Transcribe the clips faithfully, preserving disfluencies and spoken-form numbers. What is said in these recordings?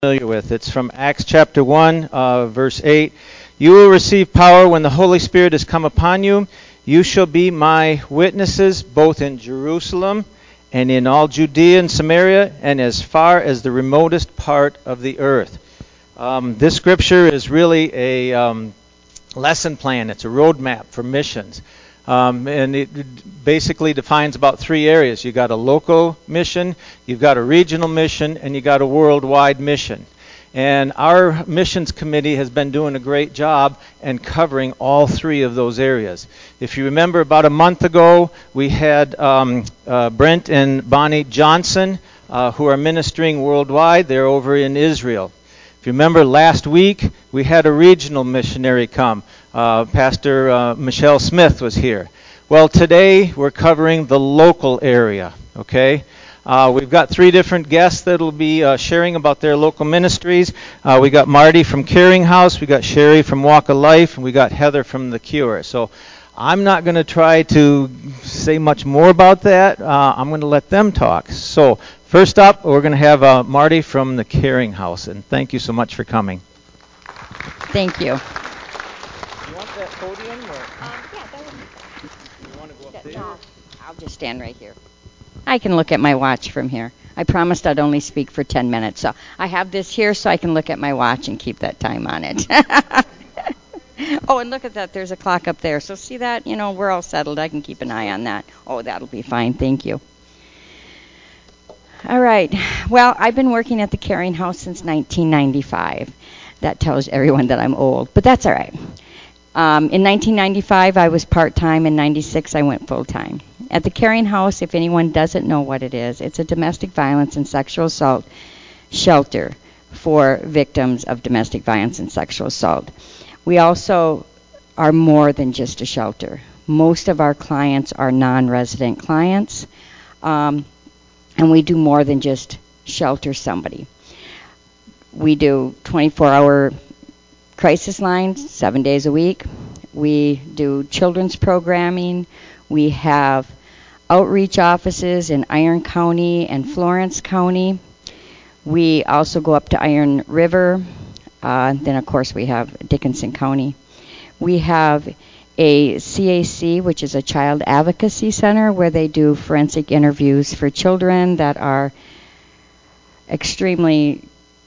Familiar with. It's from Acts chapter one, uh, verse eight. You will receive power when the Holy Spirit has come upon you. You shall be my witnesses both in Jerusalem and in all Judea and Samaria and as far as the remotest part of the earth. Um, this scripture is really a um, lesson plan. It's a roadmap for missions. Um, and it basically defines about three areas. You've got a local mission, you've got a regional mission, and you've got a worldwide mission. And our missions committee has been doing a great job in covering all three of those areas. If you remember, about a month ago, we had um, uh, Brent and Bonnie Johnson, uh, who are ministering worldwide. They're over in Israel. If you remember, last week, we had a regional missionary come. Uh, Pastor uh, Michelle Smith was here. Well, today we're covering the local area, okay? Uh, we've got three different guests that will be uh, sharing about their local ministries. Uh, we got Marty from Caring House, we got Sherry from Walk of Life, and we got Heather from The Cure. So I'm not going to try to say much more about that. Uh, I'm going to let them talk. So first up, we're going to have uh, Marty from The Caring House, and thank you so much for coming. Thank you. You want that podium, or Um, yeah, that would you want to go up be. there? No, I'll just stand right here. I can look at my watch from here. I promised I'd only speak for ten minutes, so I have this here so I can look at my watch and keep that time on it. Oh, and look at that. There's a clock up there. So see that? You know, we're all settled. I can keep an eye on that. Oh, that'll be fine. Thank you. All right. Well, I've been working at the Caring House since nineteen ninety-five. That tells everyone that I'm old, but that's all right. Um, in nineteen ninety-five, I was part-time. In ninety-six, I went full-time. At the Caring House, if anyone doesn't know what it is, it's a domestic violence and sexual assault shelter for victims of domestic violence and sexual assault. We also are more than just a shelter. Most of our clients are non-resident clients, um, and we do more than just shelter somebody. We do twenty-four hour crisis lines, seven days a week. We do children's programming. We have outreach offices in Iron County and Florence County. We also go up to Iron River. Uh, then, of course, we have Dickinson County. We have a C A C, which is a child advocacy center, where they do forensic interviews for children that are extremely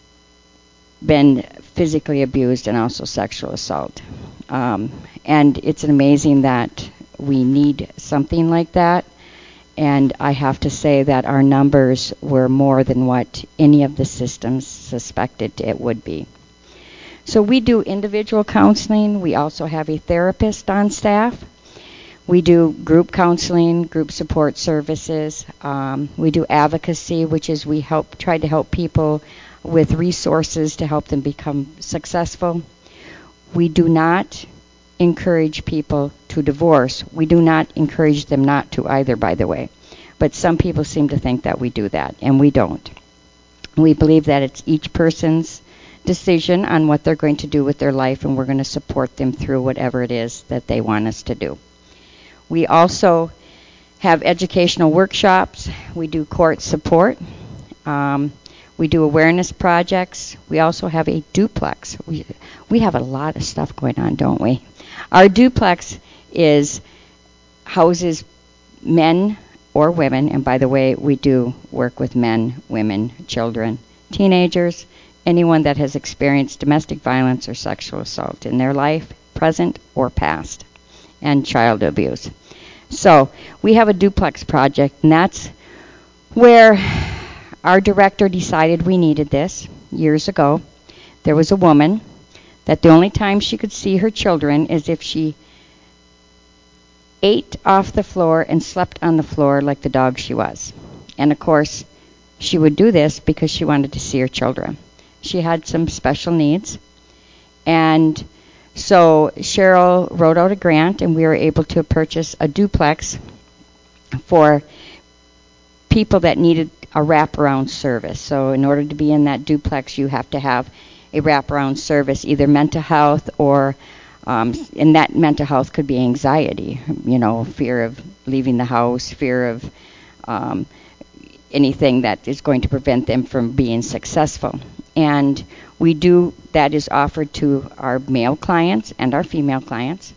been physically abused and also sexual assault. Um, and it's amazing that we need something like that. And I have to say that our numbers were more than what any of the systems suspected it would be. So we do individual counseling. We also have a therapist on staff. We do group counseling, group support services. Um, we do advocacy, which is we help try to help people with resources to help them become successful. We do not encourage people to divorce. We do not encourage them not to either, by the way. But some people seem to think that we do that, and we don't. We believe that it's each person's decision on what they're going to do with their life, and we're going to support them through whatever it is that they want us to do. We also have educational workshops. We do court support. Um, we do awareness projects. We also have a duplex. We, we have a lot of stuff going on, don't we? Our duplex is houses men or women, and by the way, we do work with men, women, children, teenagers, anyone that has experienced domestic violence or sexual assault in their life, present or past, and child abuse. So we have a duplex project, and that's where our director decided we needed this years ago. There was a woman that the only time she could see her children is if she ate off the floor and slept on the floor like the dog she was. And of course, she would do this because she wanted to see her children. She had some special needs. And so Cheryl wrote out a grant, and we were able to purchase a duplex for people that needed a wraparound service. So in order to be in that duplex, you have to have a wraparound service, either mental health or, um, and that mental health could be anxiety, you know, fear of leaving the house, fear of um, anything that is going to prevent them from being successful. and we do, that is offered to our male clients and our female clients.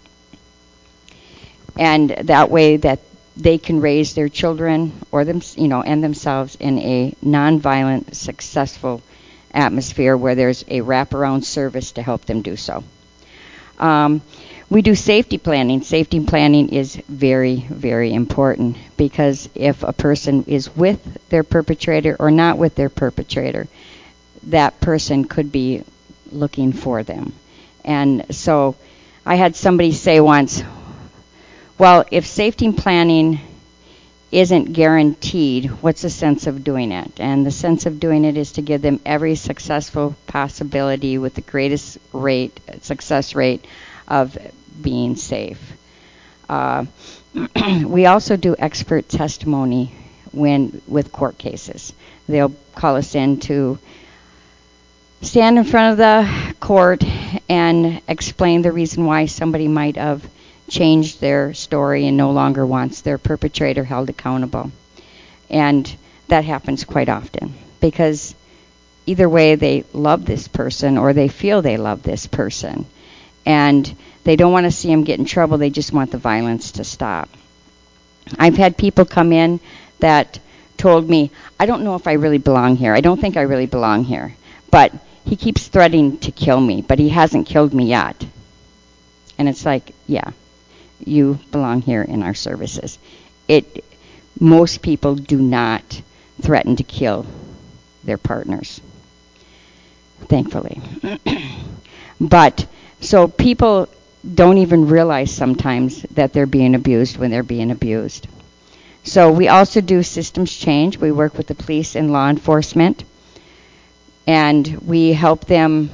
And that way that they can raise their children or them, you know, and themselves in a nonviolent, successful atmosphere where there's a wraparound service to help them do so. Um, we do safety planning. Safety planning is very, very important, because if a person is with their perpetrator or not with their perpetrator, that person could be looking for them. And so I had somebody say once, well, if safety planning isn't guaranteed, what's the sense of doing it? And the sense of doing it is to give them every successful possibility with the greatest rate, success rate of being safe. Uh, we also do expert testimony when with court cases. They'll call us in to stand in front of the court and explain the reason why somebody might have changed their story and no longer wants their perpetrator held accountable. And that happens quite often, because either way they love this person or they feel they love this person, and they don't want to see him get in trouble. They just want the violence to stop. I've had people come in that told me, I don't know if I really belong here. I don't think I really belong here. But he keeps threatening to kill me, but he hasn't killed me yet. And it's like, yeah, you belong here in our services. It, most people do not threaten to kill their partners, thankfully. But so people don't even realize sometimes that they're being abused when they're being abused. So we also do systems change. We work with the police and law enforcement, and we help them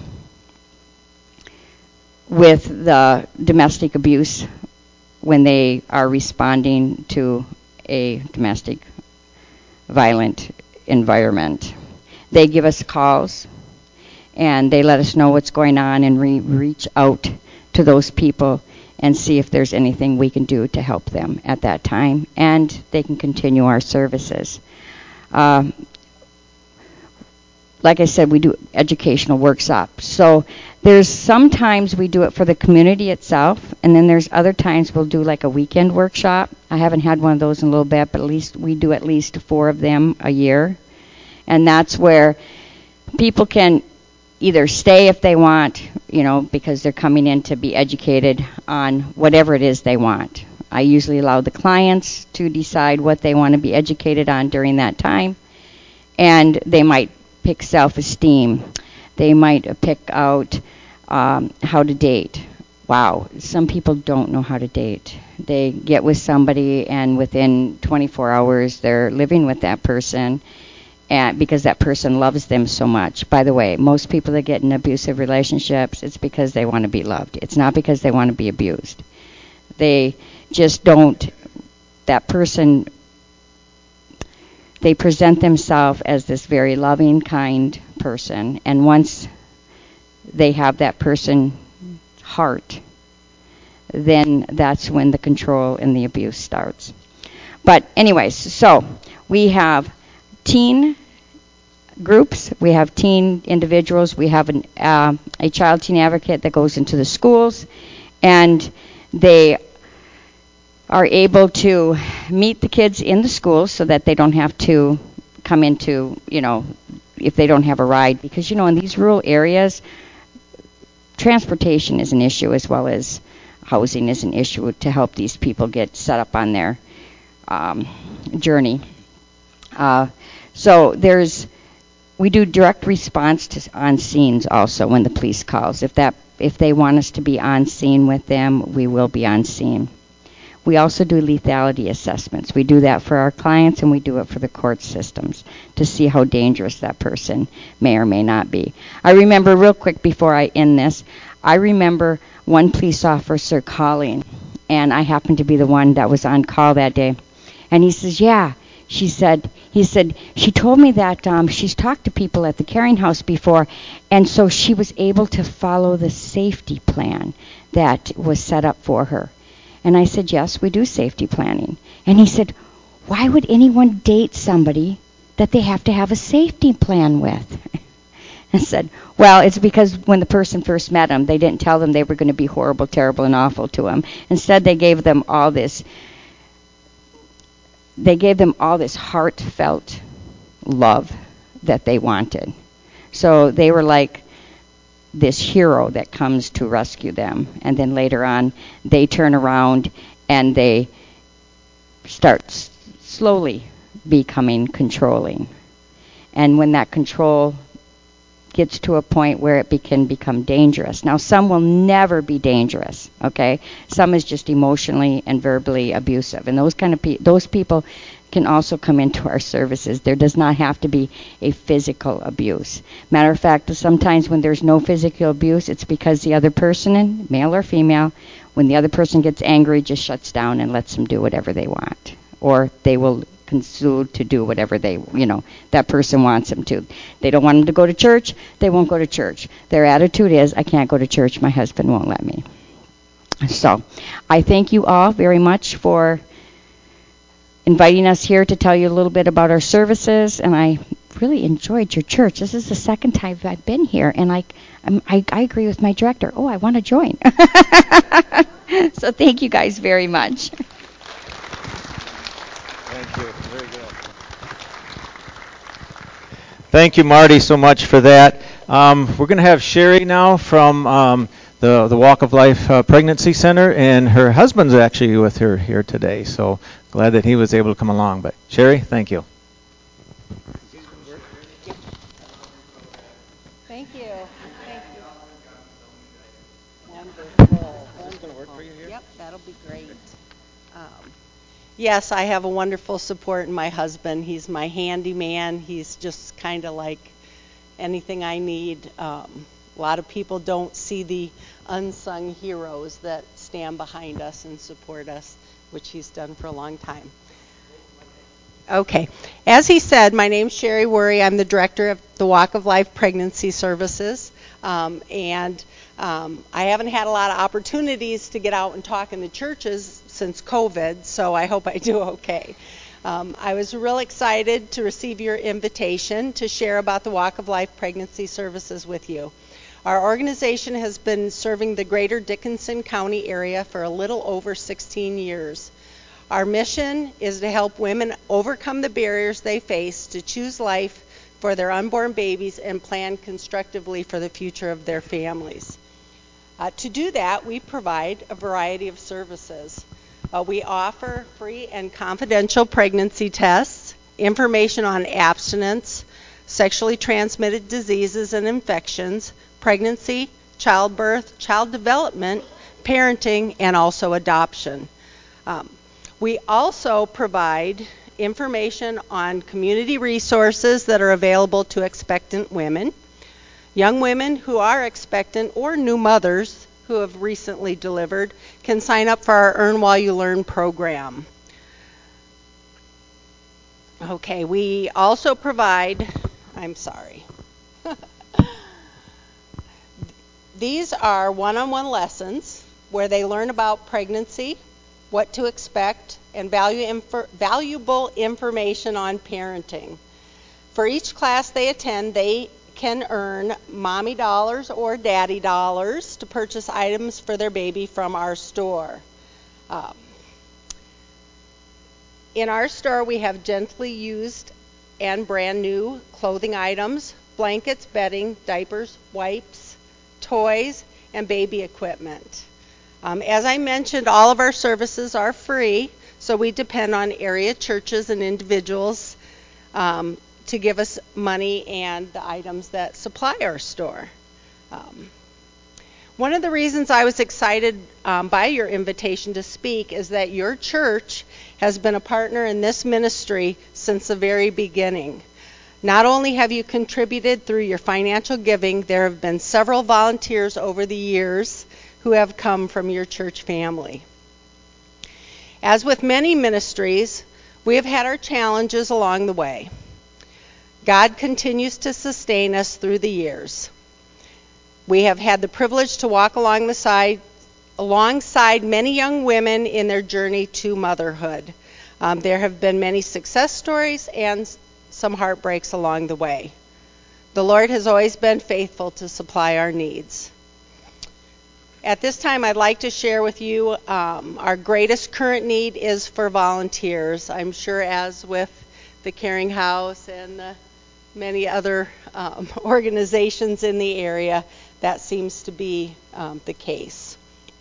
with the domestic abuse when they are responding to a domestic violent environment. They give us calls, and they let us know what's going on, and we reach out to those people and see if there's anything we can do to help them at that time, and they can continue our services. Um, like I said, we do educational workshops. So there's sometimes we do it for the community itself, and then there's other times we'll do like a weekend workshop. I haven't had one of those in a little bit, but at least we do at least four of them a year. And that's where people can either stay if they want, you know, because they're coming in to be educated on whatever it is they want. I usually allow the clients to decide what they want to be educated on during that time, and they might pick self-esteem. They might pick out um, how to date. Wow, some people don't know how to date. They get with somebody, and within twenty-four hours, they're living with that person, and because that person loves them so much. By the way, most people that get in abusive relationships, it's because they want to be loved. It's not because they want to be abused. They just don't, that person, they present themselves as this very loving, kind person, and once they have that person's heart, then that's when the control and the abuse starts. But anyways, so we have teen groups, we have teen individuals, we have an, uh, a child teen advocate that goes into the schools, and they are able to meet the kids in the schools so that they don't have to come into, you know, if they don't have a ride. Because, you know, in these rural areas, transportation is an issue as well as housing is an issue to help these people get set up on their um, journey. Uh, so there's, we do direct response to on scenes also when the police calls. If that, if they want us to be on scene with them, we will be on scene. We also do lethality assessments. We do that for our clients, and we do it for the court systems to see how dangerous that person may or may not be. I remember real quick before I end this, I remember one police officer calling, and I happened to be the one that was on call that day. And he says, yeah, she said, he said, she told me that um, she's talked to people at the Caring House before, and so she was able to follow the safety plan that was set up for her. And I said, yes, we do safety planning. And he said, why would anyone date somebody that they have to have a safety plan with? I said, well, it's because when the person first met them, they didn't tell them they were going to be horrible, terrible, and awful to them. Instead, they gave them all this, they gave them all this heartfelt love that they wanted. So they were like this hero that comes to rescue them. And then later on, they turn around and they start s- slowly becoming controlling. And when that control gets to a point where it be, can become dangerous. Now, some will never be dangerous, okay? Some is just emotionally and verbally abusive. And those kind of pe- those people can also come into our services. There does not have to be a physical abuse. Matter of fact, sometimes when there's no physical abuse, it's because the other person, male or female, when the other person gets angry, just shuts down and lets them do whatever they want. Or they will console to do whatever they, you know, that person wants them to. They don't want them to go to church, they won't go to church. Their attitude is, I can't go to church, my husband won't let me. So, I thank you all very much for inviting us here to tell you a little bit about our services, and I really enjoyed your church. This is the second time I've been here, and I, I'm, I, I agree with my director. Oh, I want to join. So thank you guys very much. Thank you. Very good. Thank you, Marty, so much for that. Um, we're going to have Sherry now from um, the the Walk of Life uh, Pregnancy Center, and her husband's actually with her here today. So glad that he was able to come along. But Sherry, thank you. Thank you. Thank you. Wonderful. Is this going to work for you here? Yep, that'll be great. Um, yes, I have a wonderful support in my husband. He's my handyman. He's just kind of like anything I need. Um, a lot of people don't see the unsung heroes that stand behind us and support us, which he's done for a long time. Okay. As he said, my name's Sherry Worry. I'm the director of the Walk of Life Pregnancy Services. Um, and um, I haven't had a lot of opportunities to get out and talk in the churches since COVID, so I hope I do okay. Um, I was real excited to receive your invitation to share about the Walk of Life Pregnancy Services with you. Our organization has been serving the greater Dickinson County area for a little over sixteen years. Our mission is to help women overcome the barriers they face to choose life for their unborn babies and plan constructively for the future of their families. Uh, to do that, we provide a variety of services. Uh, we offer free and confidential pregnancy tests, information on abstinence, sexually transmitted diseases and infections, pregnancy, childbirth, child development, parenting, and also adoption. Um, We also provide information on community resources that are available to expectant women, young women who are expectant, or new mothers who have recently delivered can sign up for our Earn While You Learn program. Okay, we also provide, I'm sorry. These are one-on-one lessons where they learn about pregnancy, what to expect, and value inf- valuable information on parenting. For each class they attend, they can earn mommy dollars or daddy dollars to purchase items for their baby from our store. Um, in our store, we have gently used and brand new clothing items, blankets, bedding, diapers, wipes, toys, and baby equipment. Um, as I mentioned, all of our services are free, so we depend on area churches and individuals um, to give us money and the items that supply our store. Um, one of the reasons I was excited um, by your invitation to speak is that your church has been a partner in this ministry since the very beginning. Not only have you contributed through your financial giving, there have been several volunteers over the years who have come from your church family. As with many ministries, we have had our challenges along the way. God continues to sustain us through the years. We have had the privilege to walk along the side, alongside many young women in their journey to motherhood. Um, there have been many success stories and some heartbreaks along the way. The Lord has always been faithful to supply our needs. At this time, I'd like to share with you um, our greatest current need is for volunteers. I'm sure, as with the Caring House and the many other um, organizations in the area, that seems to be um, the case.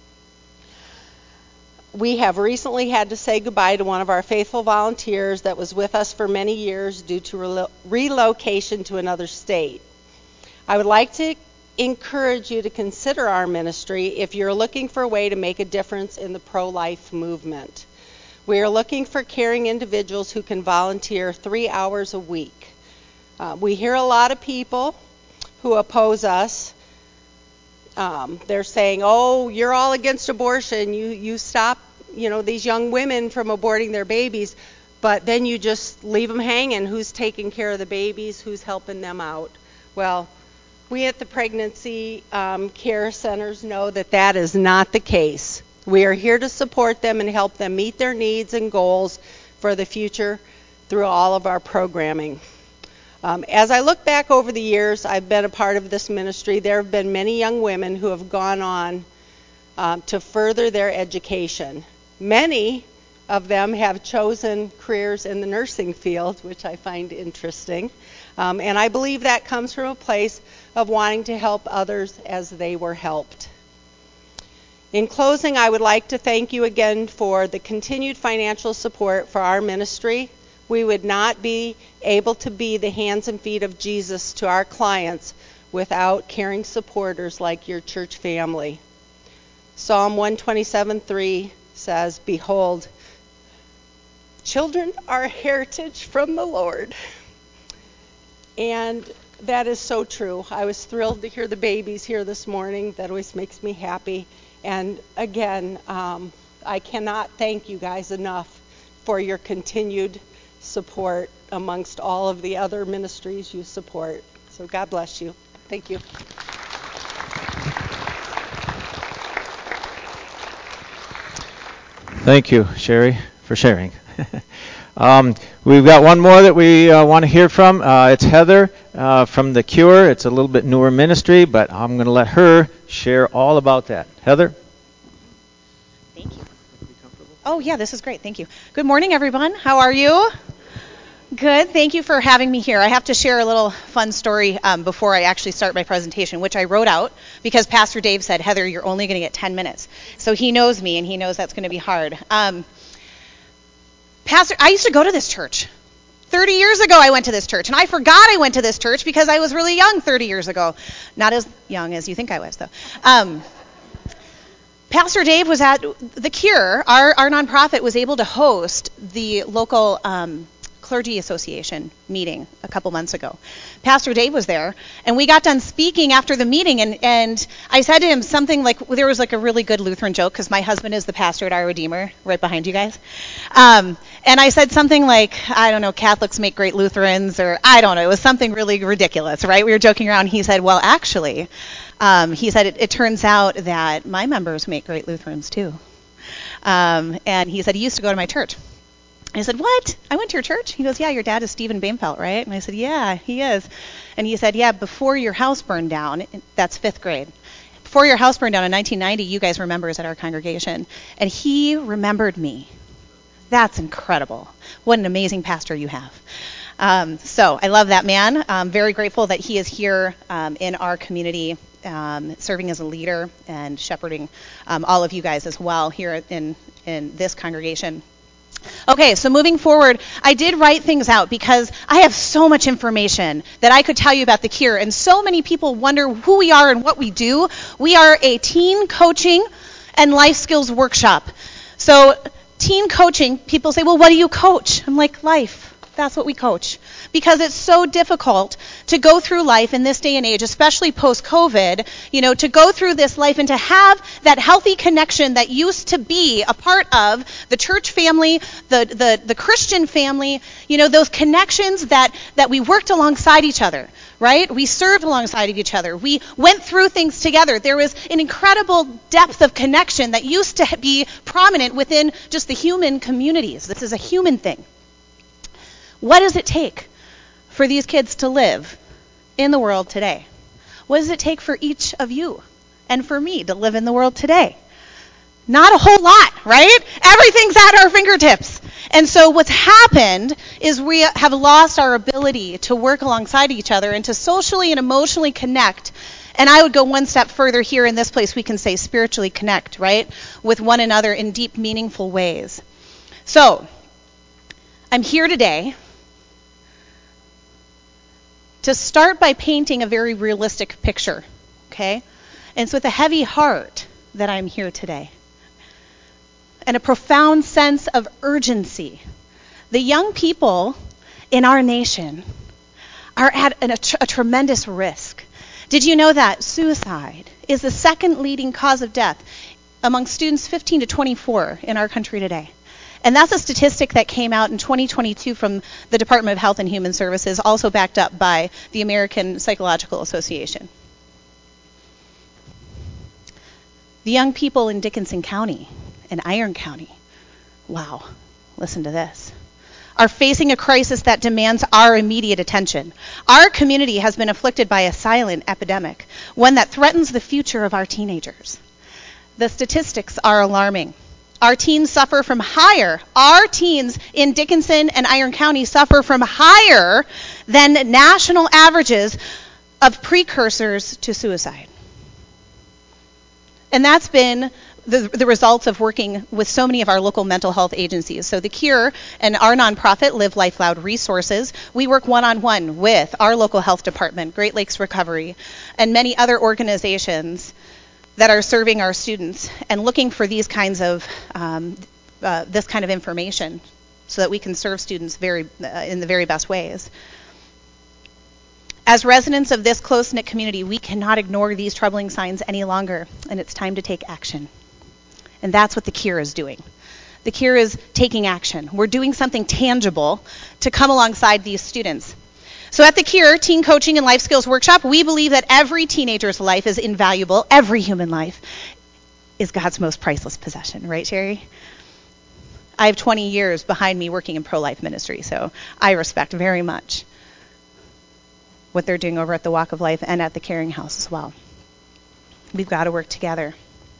We have recently had to say goodbye to one of our faithful volunteers that was with us for many years due to relo- relocation to another state. I would like to encourage you to consider our ministry if you're looking for a way to make a difference in the pro-life movement. We are looking for caring individuals who can volunteer three hours a week. Uh, we hear a lot of people who oppose us. Um, they're saying, oh, you're all against abortion. You, you stop, you know, these young women from aborting their babies, but then you just leave them hanging. Who's taking care of the babies? Who's helping them out? Well, we at the Pregnancy um, Care Centers know that that is not the case. We are here to support them and help them meet their needs and goals for the future through all of our programming. Um, as I look back over the years I've been a part of this ministry, there have been many young women who have gone on um, to further their education. Many of them have chosen careers in the nursing field, which I find interesting. Um, and I believe that comes from a place of wanting to help others as they were helped. In closing, I would like to thank you again for the continued financial support for our ministry. We would not be able to be the hands and feet of Jesus to our clients without caring supporters like your church family. Psalm one twenty-seven three says, "Behold, children are a heritage from the Lord." And that is so true. I was thrilled to hear the babies here this morning. That always makes me happy. And again, um, I cannot thank you guys enough for your continued support amongst all of the other ministries you support. So God bless you. Thank you. Thank you, Sherry, for sharing. um, we've got one more that we uh, want to hear from. Uh, it's Heather uh, from The Cure. It's a little bit newer ministry, but I'm going to let her share all about that. Heather? Thank you. Oh, yeah, this is great. Thank you. Good morning, everyone. How are you? Good. Thank you for having me here. I have to share a little fun story um, before I actually start my presentation, which I wrote out because Pastor Dave said, Heather, you're only going to get ten minutes. So he knows me, and he knows that's going to be hard. Um, Pastor, I used to go to this church. thirty years ago, I went to this church, and I forgot I went to this church because I was really young thirty years ago. Not as young as you think I was, though. Um, Pastor Dave was at The Cure. Our, our nonprofit was able to host the local um, Clergy Association meeting a couple months ago. Pastor Dave was there, and we got done speaking after the meeting, and, and I said to him something like, there was like a really good Lutheran joke, because my husband is the pastor at Our Redeemer, right behind you guys. Um, and I said something like, I don't know, Catholics make great Lutherans, or I don't know, it was something really ridiculous, right? We were joking around. He said, well, actually, um, he said, it, it turns out that my members make great Lutherans too. Um, and he said, he used to go to my church. I said, what? I went to your church? He goes, yeah, your dad is Stephen Bainfelt, right? And I said, yeah, he is. And he said, yeah, before your house burned down, that's fifth grade. Before your house burned down in nineteen ninety, you guys were members at our congregation. And he remembered me. That's incredible. What an amazing pastor you have. Um, so I love that man. I'm very grateful that he is here um, in our community, um, serving as a leader and shepherding um, all of you guys as well here in, in this congregation. Okay, so moving forward, I did write things out because I have so much information that I could tell you about The Cure, and so many people wonder who we are and what we do. We are a teen coaching and life skills workshop. So teen coaching, people say, well, what do you coach? I'm like, life. That's what we coach. Because it's so difficult to go through life in this day and age, especially post-COVID, you know, to go through this life and to have that healthy connection that used to be a part of the church family, the the, the Christian family, you know, those connections that, that we worked alongside each other, right? We served alongside of each other. We went through things together. There was an incredible depth of connection that used to be prominent within just the human communities. This is a human thing. What does it take for these kids to live in the world today? What does it take for each of you and for me to live in the world today? Not a whole lot, right? Everything's at our fingertips. And so what's happened is we have lost our ability to work alongside each other and to socially and emotionally connect. And I would go one step further here in this place. We can say spiritually connect, right, with one another in deep, meaningful ways. So I'm here today to start by painting a very realistic picture, okay? And it's with a heavy heart that I'm here today, and a profound sense of urgency. The young people in our nation are at an, a, tr- a tremendous risk. Did you know that suicide is the second leading cause of death among students fifteen to twenty-four in our country today? And that's a statistic that came out in twenty twenty-two from the Department of Health and Human Services, also backed up by the American Psychological Association. The young people in Dickinson County and Iron County, wow, listen to this, are facing a crisis that demands our immediate attention. Our community has been afflicted by a silent epidemic, one that threatens the future of our teenagers. The statistics are alarming. Our teens suffer from higher, our teens in Dickinson and Iron County suffer from higher than national averages of precursors to suicide. And that's been the, the results of working with so many of our local mental health agencies. So the Cure and our nonprofit, Live Life Loud Resources, we work one-on-one with our local health department, Great Lakes Recovery, and many other organizations that are serving our students and looking for these kinds of um, uh, this kind of information so that we can serve students very uh, in the very best ways. As residents of this close-knit community, we cannot ignore these troubling signs any longer, and it's time to take action. And that's what the Cure is doing. The Cure is taking action. We're doing something tangible to come alongside these students. So at the Cure Teen Coaching and Life Skills Workshop, we believe that every teenager's life is invaluable. Every human life is God's most priceless possession. Right, Sherry? I have twenty years behind me working in pro-life ministry, so I respect very much what they're doing over at the Walk of Life and at the Caring House as well. We've got to work together.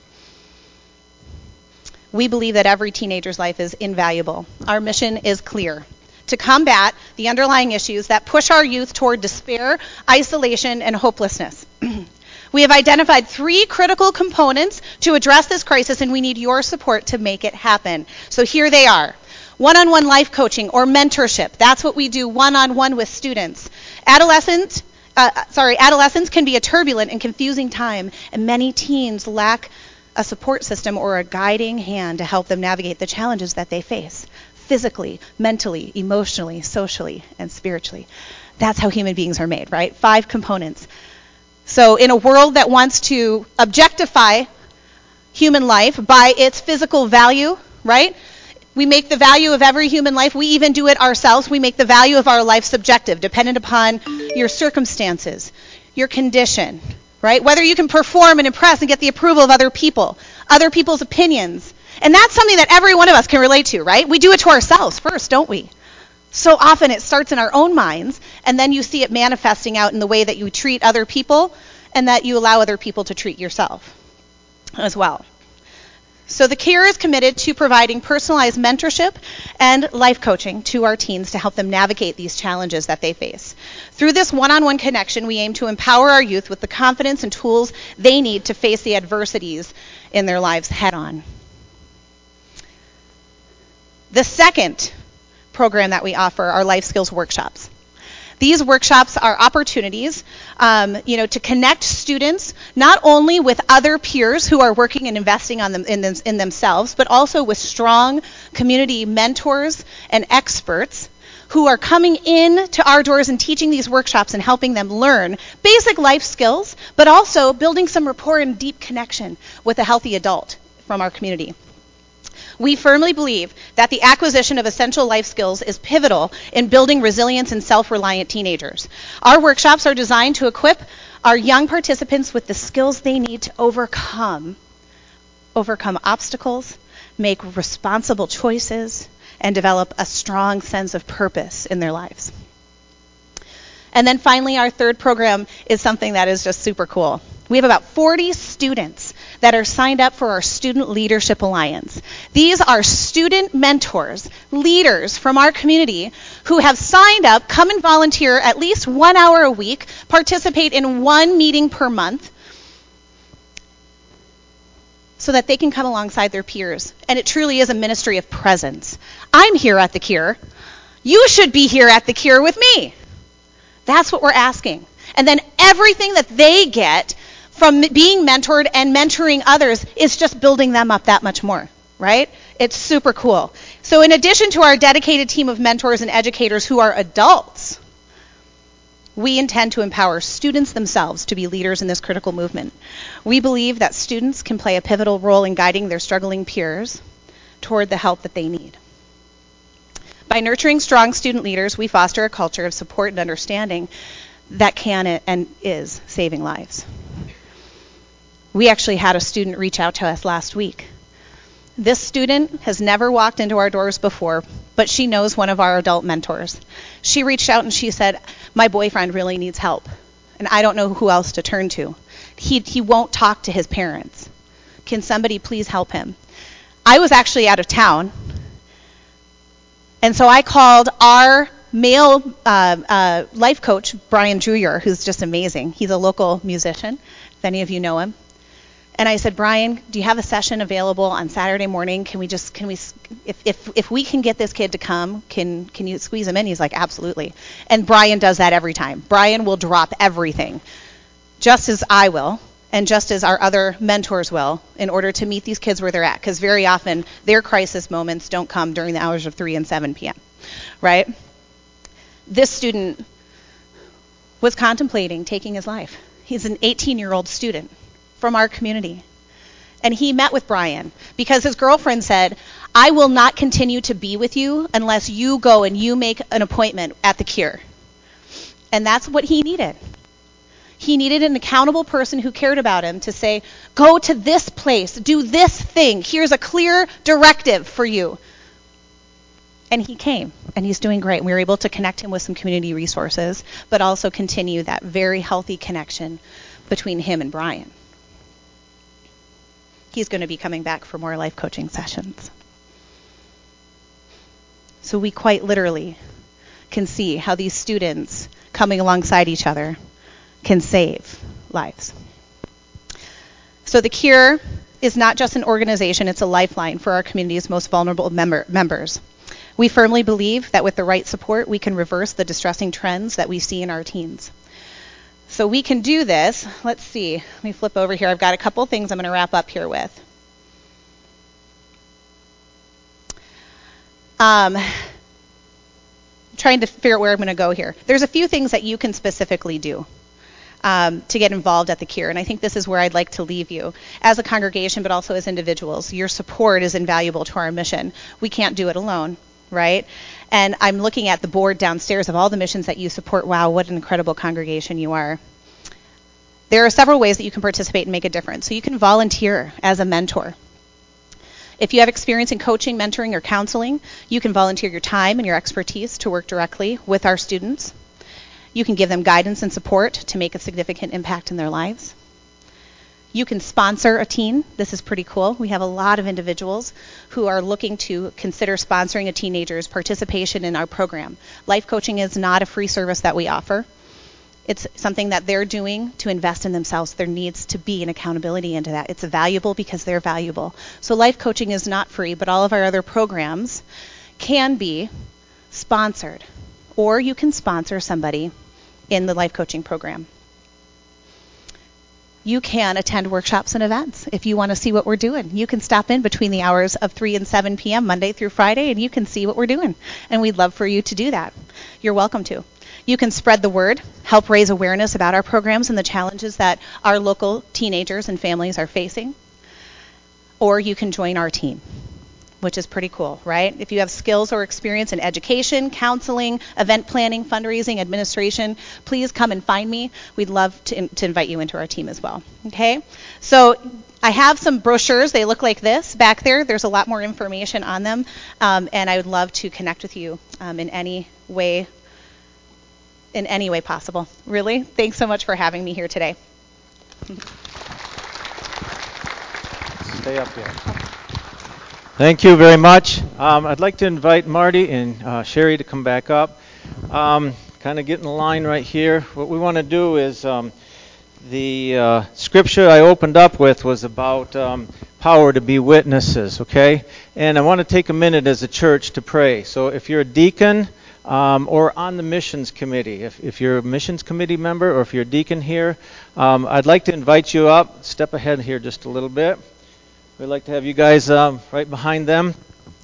We believe that every teenager's life is invaluable. Our mission is clear: to combat the underlying issues that push our youth toward despair, isolation, and hopelessness. We have identified three critical components to address this crisis, and we need your support to make it happen. So here they are. One-on-one life coaching or mentorship. That's what we do one-on-one with students. Adolescent, uh, sorry, adolescence can be a turbulent and confusing time, and many teens lack a support system or a guiding hand to help them navigate the challenges that they face, physically, mentally, emotionally, socially, and spiritually. That's how human beings are made, right? Five components. So in a world that wants to objectify human life by its physical value, right? We make the value of every human life, we even do it ourselves, we make the value of our life subjective, dependent upon your circumstances, your condition, right? Whether you can perform and impress and get the approval of other people, other people's opinions. And that's something that every one of us can relate to, right? We do it to ourselves first, don't we? So often it starts in our own minds, and then you see it manifesting out in the way that you treat other people and that you allow other people to treat yourself as well. So the Cure is committed to providing personalized mentorship and life coaching to our teens to help them navigate these challenges that they face. Through this one-on-one connection, we aim to empower our youth with the confidence and tools they need to face the adversities in their lives head-on. The second program that we offer are life skills workshops. These workshops are opportunities, um, you know, to connect students not only with other peers who are working and investing on them in, them in themselves, but also with strong community mentors and experts who are coming in to our doors and teaching these workshops and helping them learn basic life skills, but also building some rapport and deep connection with a healthy adult from our community. We firmly believe that the acquisition of essential life skills is pivotal in building resilience and self-reliant teenagers. Our workshops are designed to equip our young participants with the skills they need to overcome, overcome obstacles, make responsible choices, and develop a strong sense of purpose in their lives. And then finally, our third program is something that is just super cool. We have about forty students that are signed up for our Student Leadership Alliance. These are student mentors, leaders from our community who have signed up, come and volunteer at least one hour a week, participate in one meeting per month, so that they can come alongside their peers. And it truly is a ministry of presence. I'm here at the Cure. You should be here at the Cure with me. That's what we're asking. And then everything that they get from being mentored and mentoring others is just building them up that much more, right? It's super cool. So in addition to our dedicated team of mentors and educators who are adults, we intend to empower students themselves to be leaders in this critical movement. We believe that students can play a pivotal role in guiding their struggling peers toward the help that they need. By nurturing strong student leaders, we foster a culture of support and understanding that can and is saving lives. We actually had a student reach out to us last week. This student has never walked into our doors before, but she knows one of our adult mentors. She reached out and she said, my boyfriend really needs help, and I don't know who else to turn to. He, he won't talk to his parents. Can somebody please help him? I was actually out of town, and so I called our male uh, uh, life coach, Brian Dreyer, who's just amazing. He's a local musician, if any of you know him. And I said, Brian, do you have a session available on Saturday morning? Can we just, can we, if if if we can get this kid to come, can can you squeeze him in? He's like, absolutely. And Brian does that every time. Brian will drop everything, just as I will, and just as our other mentors will, in order to meet these kids where they're at. Because very often, their crisis moments don't come during the hours of three and seven p.m., right? This student was contemplating taking his life. He's an eighteen-year-old student from our community. And he met with Brian because his girlfriend said, I will not continue to be with you unless you go and you make an appointment at the Cure. And that's what he needed. He needed an accountable person who cared about him to say, go to this place, do this thing. Here's a clear directive for you. And he came, and he's doing great. We were able to connect him with some community resources, but also continue that very healthy connection between him and Brian. He's going to be coming back for more life coaching sessions. So we quite literally can see how these students coming alongside each other can save lives. So the Cure is not just an organization, it's a lifeline for our community's most vulnerable member, members. We firmly believe that with the right support, we can reverse the distressing trends that we see in our teens. So we can do this. Let's see. Let me flip over here. I've got a couple things I'm going to wrap up here with. Um, trying to figure out where I'm going to go here. There's a few things that you can specifically do um, to get involved at the Cure, and I think this is where I'd like to leave you as a congregation, but also as individuals. Your support is invaluable to our mission. We can't do it alone, right? And I'm looking at the board downstairs of all the missions that you support. Wow, what an incredible congregation you are. There are several ways that you can participate and make a difference. So you can volunteer as a mentor. If you have experience in coaching, mentoring, or counseling, you can volunteer your time and your expertise to work directly with our students. You can give them guidance and support to make a significant impact in their lives. You can sponsor a teen. This is pretty cool. We have a lot of individuals who are looking to consider sponsoring a teenager's participation in our program. Life coaching is not a free service that we offer. It's something that they're doing to invest in themselves. There needs to be an accountability into that. It's valuable because they're valuable. So life coaching is not free, but all of our other programs can be sponsored. Or you can sponsor somebody in the life coaching program. You can attend workshops and events if you want to see what we're doing. You can stop in between the hours of three and seven p.m. Monday through Friday, and you can see what we're doing. And we'd love for you to do that. You're welcome to. You can spread the word, help raise awareness about our programs and the challenges that our local teenagers and families are facing. Or you can join our team, which is pretty cool, right? If you have skills or experience in education, counseling, event planning, fundraising, administration, please come and find me. We'd love to, to invite you into our team as well, okay? So I have some brochures. They look like this back there. There's a lot more information on them, um, and I would love to connect with you um, in any way in any way possible. Really, thanks so much for having me here today. Stay up here. Thank you very much. Um, I'd like to invite Marty and uh, Sherry to come back up. Um, kind of get in line right here. What we want to do is um, the uh, scripture I opened up with was about um, power to be witnesses, okay? And I want to take a minute as a church to pray. So if you're a deacon um, or on the missions committee, if, if you're a missions committee member or if you're a deacon here, um, I'd like to invite you up. Step ahead here just a little bit. We'd like to have you guys um, right behind them.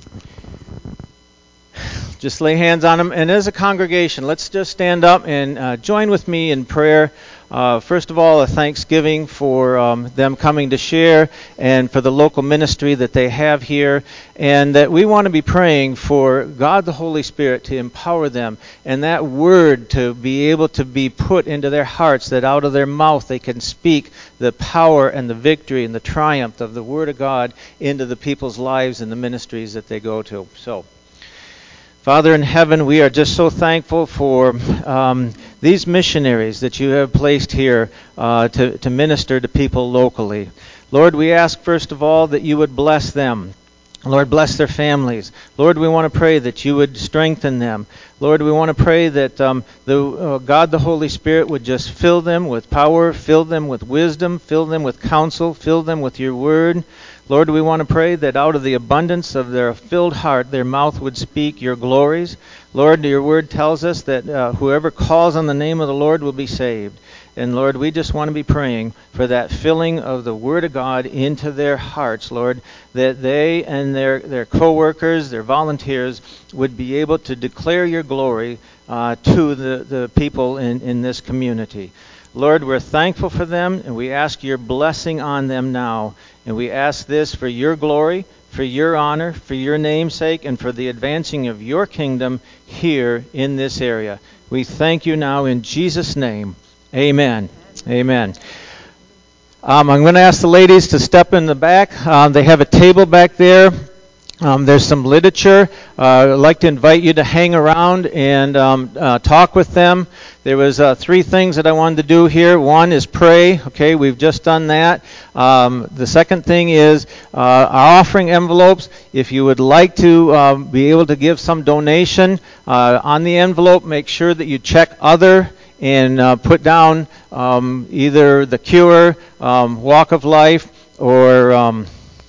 Just lay hands on them. And as a congregation, let's just stand up and uh, join with me in prayer. Uh, first of all, a thanksgiving for um, them coming to share and for the local ministry that they have here. And that we want to be praying for God the Holy Spirit to empower them and that word to be able to be put into their hearts, that out of their mouth they can speak the power and the victory and the triumph of the Word of God into the people's lives and the ministries that they go to. So, Father in heaven, we are just so thankful for um, these missionaries that you have placed here uh, to, to minister to people locally. Lord, we ask first of all that you would bless them. Lord, bless their families. Lord, we want to pray that you would strengthen them. Lord, we want to pray that um, the uh, God, the Holy Spirit, would just fill them with power, fill them with wisdom, fill them with counsel, fill them with your word. Lord, we want to pray that out of the abundance of their filled heart, their mouth would speak your glories. Lord, your word tells us that uh, whoever calls on the name of the Lord will be saved. And Lord, we just want to be praying for that filling of the Word of God into their hearts, Lord, that they and their, their co-workers, their volunteers, would be able to declare your glory uh, to the, the people in, in this community. Lord, we're thankful for them, and we ask your blessing on them now. And we ask this for your glory, for your honor, for your name's sake, and for the advancing of your kingdom here in this area. We thank you now in Jesus' name. Amen. Amen. Um, I'm going to ask the ladies to step in the back. Um, they have a table back there. Um, there's some literature. Uh, I'd like to invite you to hang around and um, uh, talk with them. There was uh, three things that I wanted to do here. One is pray. Okay, we've just done that. Um, the second thing is uh, our offering envelopes. If you would like to um, be able to give some donation uh, on the envelope, make sure that you check other and uh, put down um, either the Cure, um, Walk of Life, or um,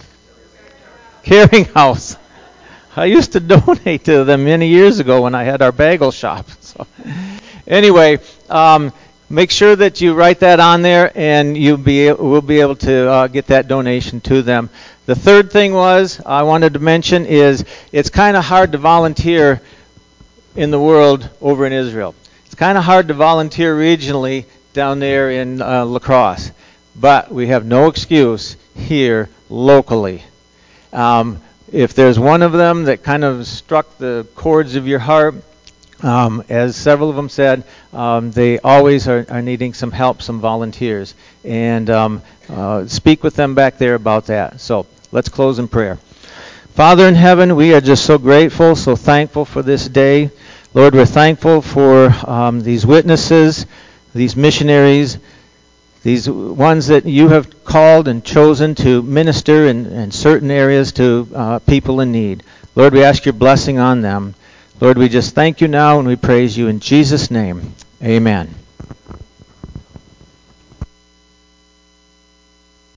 Caring House. I used to donate to them many years ago when I had our bagel shop. So, anyway, um, make sure that you write that on there, and you'll be we'll be able to uh, get that donation to them. The third thing was I wanted to mention is it's kind of hard to volunteer in the world over in Israel. It's kind of hard to volunteer regionally down there in uh, La Crosse, but we have no excuse here locally. Um, if there's one of them that kind of struck the chords of your heart, um, as several of them said, um, they always are, are needing some help, some volunteers. And um, uh, speak with them back there about that. So let's close in prayer. Father in heaven, we are just so grateful, so thankful for this day. Lord, we're thankful for um, these witnesses, these missionaries, these ones that you have called and chosen to minister in, in certain areas to uh, people in need. Lord, we ask your blessing on them. Lord, we just thank you now and we praise you in Jesus' name. Amen.